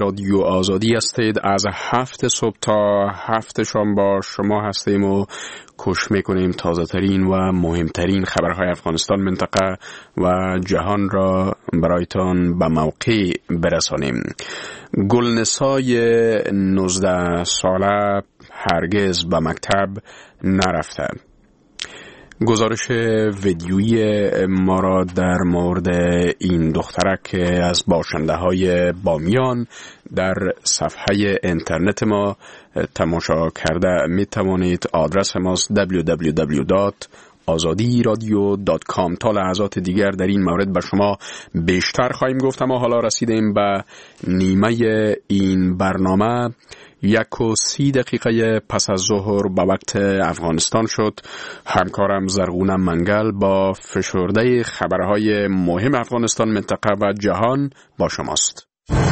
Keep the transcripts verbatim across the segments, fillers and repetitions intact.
رادیو آزادی هستید. از هفت صبح تا هفت شام با شما هستیم و کوشش میکنیم تازه ترین و مهمترین خبرهای افغانستان، منطقه و جهان را برایتان به موقع برسانیم. گلنسای نوزده ساله هرگز به مکتب نرفته. گزارش ویدیویی ما را در مورد این دخترک که از باشنده های بامیان در صفحه اینترنت ما تماشا کرده می توانید. آدرس ماست دبلیو دبلیو دبلیو دات آزادی رادیو دات کام. تا لحظات دیگر در این مورد به شما بیشتر خواهیم گفت، اما حالا رسیدیم به نیمه این برنامه. یک و سی دقیقه پس از ظهر به وقت افغانستان شد. همکارم زرغونه منگل با فشرده خبرهای مهم افغانستان، منطقه و جهان با شماست.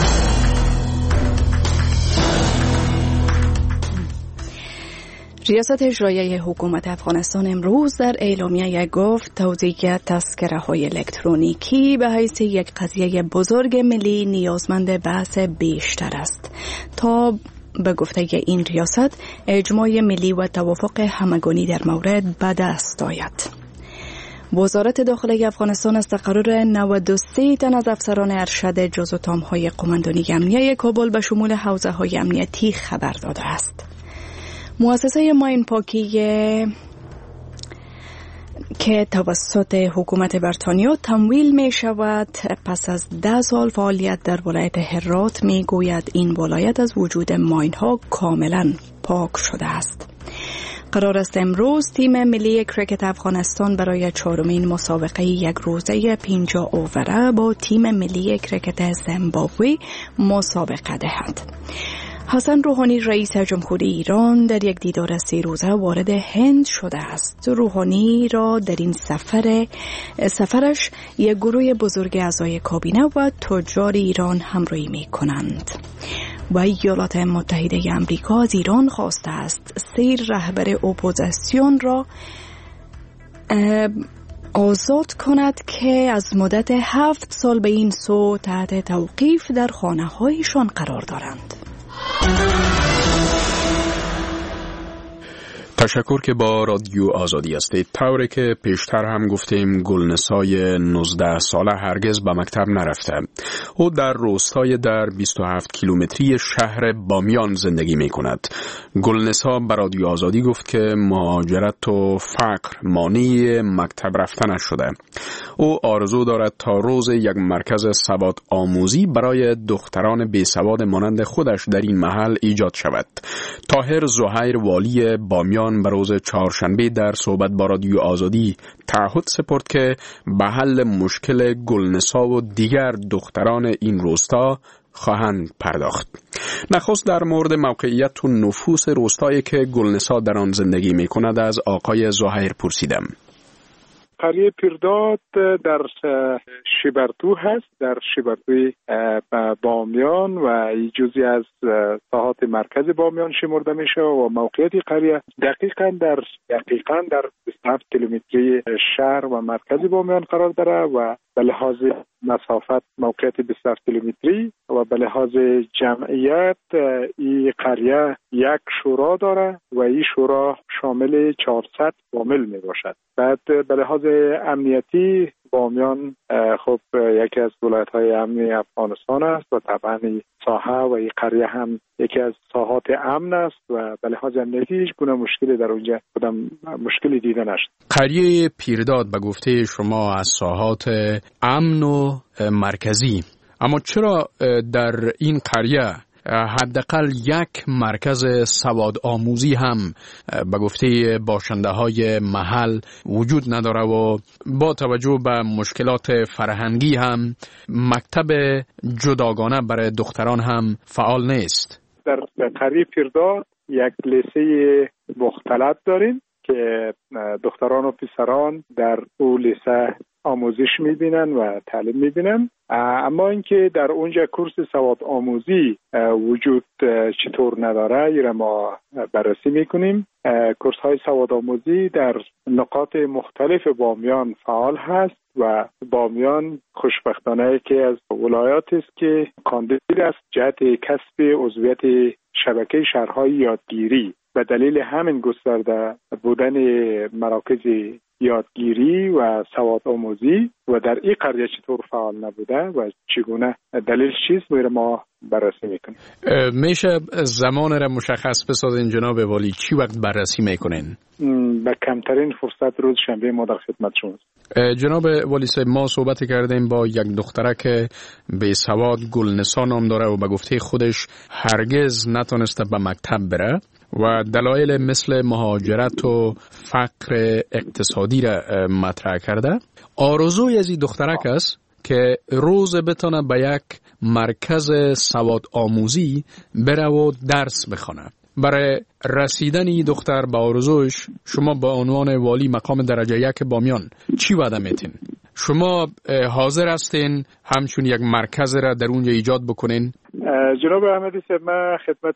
ریاست اجرایی حکومت افغانستان امروز در اعلامیه گفت توزیع تذکره‌های الکترونیکی به حیث یک قضیه بزرگ ملی نیازمند بحث بیشتر است تا به گفته این ریاست اجماع ملی و توافق همگانی در مورد به دست آید. وزارت داخلی افغانستان از تقرر نود و سه تن از افسران ارشد جزو تام‌های قماندانی امنیه کابل به شمول حوزه‌های امنیتی خبر داده است. مؤسسه ماین پاکی که توسط حکومت بریتانیا تمویل می شود پس از ده سال فعالیت در ولایت هرات می گوید این ولایت از وجود ماین ها کاملا پاک شده است. قرار است امروز تیم ملی کریکت افغانستان برای چهارمین مسابقه یک روزه پنجاه اووره با تیم ملی کریکت زیمبابوه مسابقه دهد. حسن روحانی رئیس جمهوری ایران در یک دیدار سه روزه وارد هند شده است. روحانی را در این سفر سفرش یک گروه بزرگ اعضای کابینه و تجار ایران همراهی می کنند. و ایالات متحده آمریکا از ایران خواسته است سیر رهبر اپوزیسیون را آزاد کند که از مدت هفت سال به این سو تحت توقیف در خانه هایشان قرار دارند. تشکر که با رادیو آزادی هستید. طوری که پیشتر هم گفتیم گلنسای نوزده ساله هرگز به مکتب نرفته. او در روستای در بیست و هفت کیلومتری شهر بامیان زندگی می کند. گلنسا به رادیو آزادی گفت که مهاجرت و فقر مانع مکتب رفتنش شده. او آرزو دارد تا روز یک مرکز سواد آموزی برای دختران بیسواد مانند خودش در این محل ایجاد شود. طاهر زهیر والی بامیان به روز چهارشنبه در صحبت با رادیو آزادی تعهد سپرد که به حل مشکل گلنسا و دیگر دختران این روستا خواهند پرداخت. نخست در مورد موقعیت و نفوس روستایی که گلنسا در آن زندگی می کند از آقای زهیر پرسیدم. قریه پیرداد در شیبرتو هست، در شیبرتوی بامیان و این جزئی از ساحات مرکز بامیان شمرده میشه و موقعیت قریه دقیقاً در دقیقاً در بیست و هفت کیلومتری شهر و مرکز بامیان قرار داره و به لحاظ مسافت موقعیت بیست و هفت کیلومتری و به لحاظ جمعیت این قریه یک شورا داره و این شورا شامل چهارصد فامیل می باشد. بعد به لحاظ امنیتی بامیان خب یکی از ولایت‌های امنی افغانستان است و طبعاً این ساحه و این قریه هم یکی از ساحات امن است و به لحاظ امنیتی هیچ گونه مشکلی در اونجا خودم مشکلی دیده نشد. قریه پیرداد به گفته شما از ساحات امن و مرکزی، اما چرا در این قریه حداقل یک مرکز سواد آموزی هم به گفته باشنده های محل وجود نداره و با توجه به مشکلات فرهنگی هم مکتب جداگانه برای دختران هم فعال نیست؟ در قریه پیرداد یک لیسه مختلط داریم که دختران و پسران در او لیسه آموزش میبینن و تعلیم میبینن. اما اینکه در اونجا کورس سواد آموزی وجود چطور نداره ایره ما بررسی میکنیم. کورس های سواد آموزی در نقاط مختلف بامیان فعال هست و بامیان خوشبختانه که از ولایات است که کاندید است جهت کسب عضویت شبکه شهرهای یادگیری. به دلیل همین گسترده بودن مراکز یادگیری و سواد آموزی و در این قریه چطور فعال نبوده و چگونه دلیل چیست میره ما بررسی میکنیم. میشه زمان را مشخص بسازین جناب والی؟ چی وقت بررسی میکنین؟ به کمترین فرصت روز شنبه ما در خدمت شماست. جناب والی صاحب، ما صحبت کردیم با یک دختره که به سواد گلنسا نام داره و به گفته خودش هرگز نتونسته به مکتب بره و دلایل مثل مهاجرت و فقر اقتصادی را مطرح کرده. آرزوی از این دخترک است که روز بتونه به یک مرکز سواد آموزی بره و درس بخونه. برای رسیدن این دختر به آرزوش شما به عنوان والی مقام درجه یک بامیان چی وعده میتین؟ شما حاضر هستین همچون یک مرکز را در اونجا ایجاد بکنین؟ جناب احمدی صاحب، من خدمت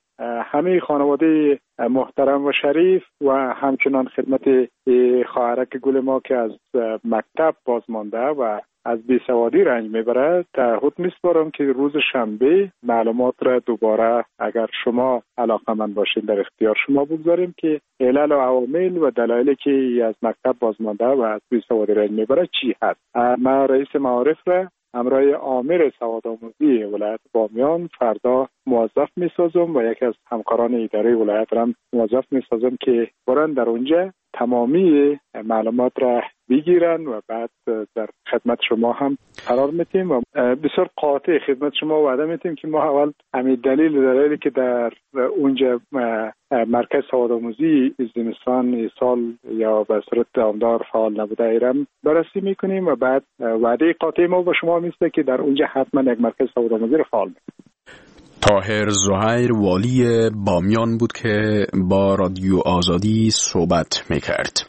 همه خانواده محترم و شریف و همچنان خدمت خواهرک گل ما که از مکتب بازمانده و از بیسوادی رنج میبره تعهد میسپارم که روز شنبه معلومات را دوباره اگر شما علاقه‌مند باشین در اختیار شما بگذاریم که علل و عوامل و دلایلی که از مکتب بازمانده و از بیسوادی رنج میبره چی هست. من رئیس معارف را همراه آمر سواد آموزی ولایت بامیان فردا موظف میسازم و یکی از همکاران اداره ولایت را موظف میسازم که برن در اونجا تمامی معلومات را بگیرن و بعد در خدمت شما هم قرار میتیم و بسیار قاطع خدمت شما وعده میتیم که ما اول همین دلیل دلیلی که در اونجا مرکز سواد آموزی زمستان سال یا به صورت دامدار فعال نبوده ایرم بررسی میکنیم و بعد وعده قاطع ما با شما میسته که در اونجا حتما یک مرکز سواد آموزی رو فعال میکنیم. طاهر زهیر والی بامیان بود که با رادیو آزادی صحبت میکرد.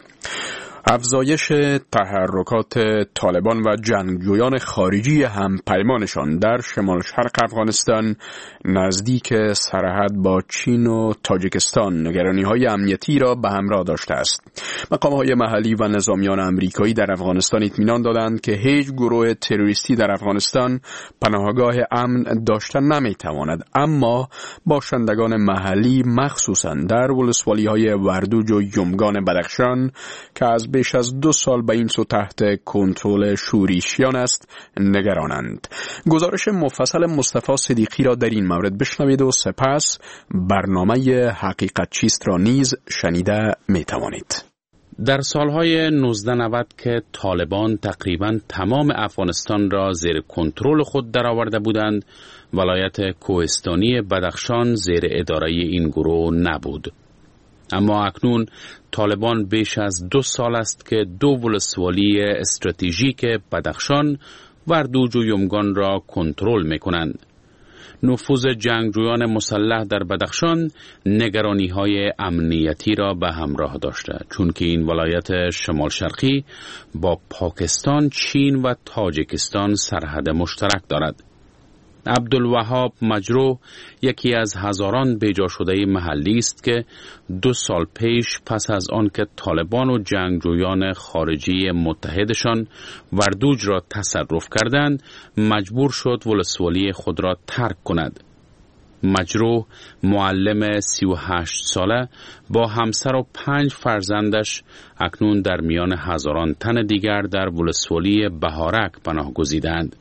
افزایش تحرکات طالبان و جنگجویان خارجی هم پیمانشان در شمال شرق افغانستان نزدیک سرحد با چین و تاجیکستان نگرانی‌های امنیتی را به همراه داشته است. مقام‌های محلی و نظامیان آمریکایی در افغانستان اطمینان دادند که هیچ گروه تروریستی در افغانستان پناهگاه امن داشته نمی‌تواند، اما باشندگان محلی مخصوصاً در ولسوالی‌های وردوج و یمگان بدخشان که از بیش از دو سال به این سو تحت کنترل شوریشیان است نگرانند. گزارش مفصل مصطفی صدیقی را در این مورد بشنوید و سپس برنامه حقیقت چیست را نیز شنیده می توانید. در سالهای نوزده نود که طالبان تقریباً تمام افغانستان را زیر کنترل خود درآورده بودند، ولایت کوهستانی بدخشان زیر اداره این گروه نبود. اما اکنون طالبان بیش از دو سال است که دو ولسوالی استراتژیک بدخشان وردوج و یمگان را کنترل می‌کنند. نفوذ جنگجویان مسلح در بدخشان نگرانی‌های امنیتی را به همراه داشته، چون که این ولایت شمال شرقی با پاکستان، چین و تاجیکستان سرحد مشترک دارد. عبدالوهاب مجروح یکی از هزاران بیجا شده محلی است که دو سال پیش پس از آن که طالبان و جنگجویان خارجی متحدشان وردوج را تصرف کردند مجبور شد ولسوالی خود را ترک کند. مجروح معلم سی و هشت ساله با همسر و پنج فرزندش اکنون در میان هزاران تن دیگر در ولسوالی بهارک پناه گزیدند.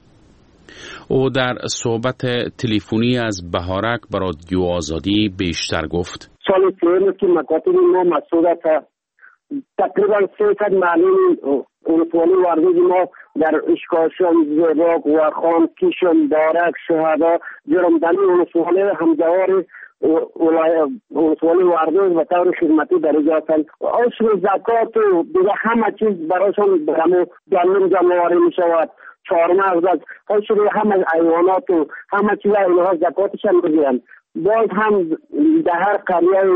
او در صحبت تلفنی از بهارک با رادیو آزادی بیشتر گفت: سال پیش که مکاتب ما مسئولیت تقریبا سیصد معلم ولسوالی وردوج ما در اشکاشان، زیباک و خان، کیشن، بارک، شهدا، جرمدنی ولسوالی همجوار ولسوالی وردوج و طور خدمتی درجه هستند. عشر زکات و دیگه همه چیز برایشان برامو گندم جمعواری می شود. چهارمغز از عشر همه حیوانات و همه چیز اینها زکاتشان بگیرند. باز هم در هر قریه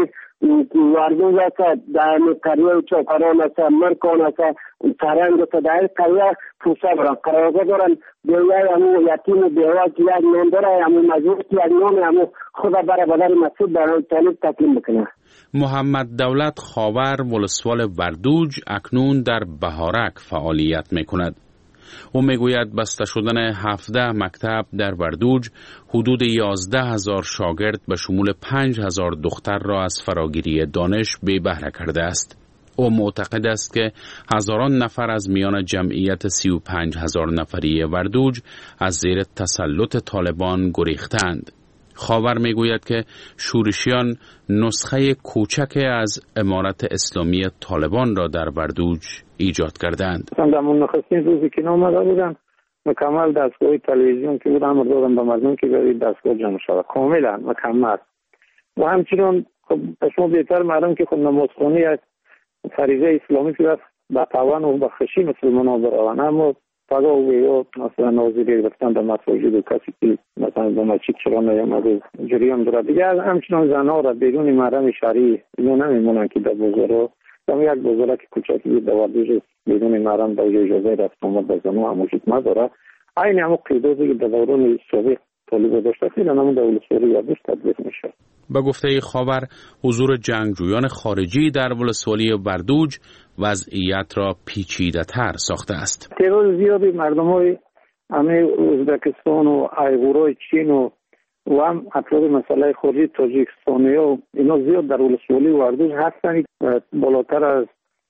وردوز است، در قریه چوکران است، مرکان است، ترنگ است، در قریه پوسه برن قرارگاه دارن. بیوی همو یتیم بیوی که یک نام داره، همو مجبور که یک نام همو خود برای بدر مسعود برای طالب تقدیم بکنه. محمد دولت خاور ولسوال وردوج اکنون در بهارک فعالیت می کند. او میگوید بسته شدن هفده مکتب در وردوج حدود یازده هزار شاگرد به شمول پنج هزار دختر را از فراگیری دانش بی بهره کرده است. او معتقد است که هزاران نفر از میان جمعیت سی و پنج هزار نفری وردوج از زیر تسلط طالبان گریختند. خاور میگوید که شورشیان نسخه کوچک از امارت اسلامی طالبان را در وردوج ایجاد کردند. در نخستین روزی که آمده بودن مکمل دستگاه تلویزیون که بود امر دادن به مردم که برید دستگاه جمع شود کاملا مکمل و همچنین خب شما بهتر مردم که خود نمازخوانی از فریضه اسلامی که به توان و به خشی مسلمان ها برآورند، اما پگاه و مثلا ناظری گفتن در مساجد و کسی که مثلا به مسجد چرا نیامده جریان داره دیگه همچنان زنها را بدون محرم شرعی اینا نمیمونن که در بازارها در یک بازار که کوچکی در وردوج بدون محرم در اجازه رفت آمد به زنها هم وجود نداره. عین همون قیداتی که در دوران سابق طالب داشته خیلی همون در ولسوالی وردوج تطبیق میشه. به گفته خاور حضور جنگجویان خارجی در ولسوالی وردوج وضعیت را پیچیده تر ساخته است. تعداد زیادی مردم های همه ازبکستان و ایغورای چین و و هم افراد مسئله خارجی تاجیکستانی ها اینا زیاد در ولسوالی وردوج هستند. بالاتر از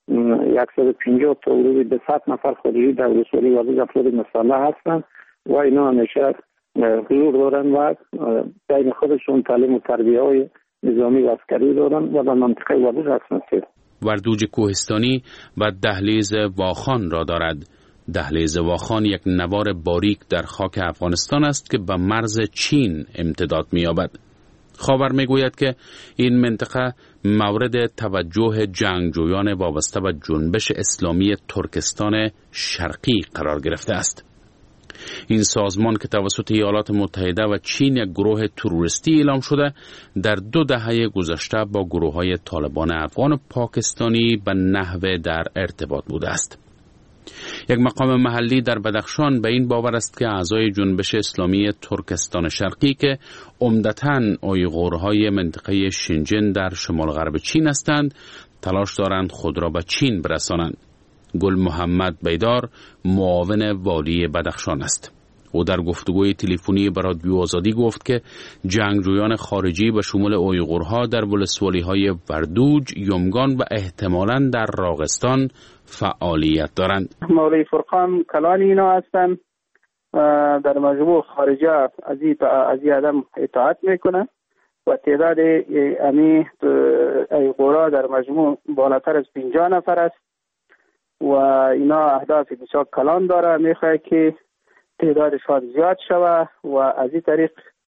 صد و پنجاه تا حدود دویست نفر خارجی در ولسوالی وردوج افراد مسئله هستند و اینا همیشه حضور دارن و بین خودشون تعلیم و تربیه های نظامی و عسکری دارن و در منطقه وردوج هستند. وردوج کوهستانی و دهلیز واخان را دارد. دهلیز واخان یک نوار باریک در خاک افغانستان است که به مرز چین امتداد می‌یابد. خاور میگوید که این منطقه مورد توجه جنگجویان وابسته به جنبش اسلامی ترکستان شرقی قرار گرفته است. این سازمان که توسط ایالات متحده و چین یک گروه تروریستی اعلام شده، در دو دهه گذشته با گروه‌های طالبان افغان و پاکستانی به نحو در ارتباط بوده است. یک مقام محلی در بدخشان به این باور است که اعضای جنبش اسلامی ترکستان شرقی که عمدتاً اویغورهای منطقه شینجن در شمال غرب چین هستند، تلاش دارند خود را به چین برسانند. گل محمد بیدار معاون والی بدخشان است. او در گفتگوی تلفنی با رادیو آزادی گفت که جنگجویان خارجی به شمول اویغورها در ولسوالی‌های وردوج، یمگان و احتمالاً در راغستان فعالیت دارند. مولوی فرقان کلان اینا هستند در مجموع خارجه از این آدم اطاعت میکنه و تعداد امی اویغورها در مجموع بالاتر از پنجاه نفر است و اینا اهداف بسیار کلان داره، میخواد که تعدادشان زیاد شوه و از این طریق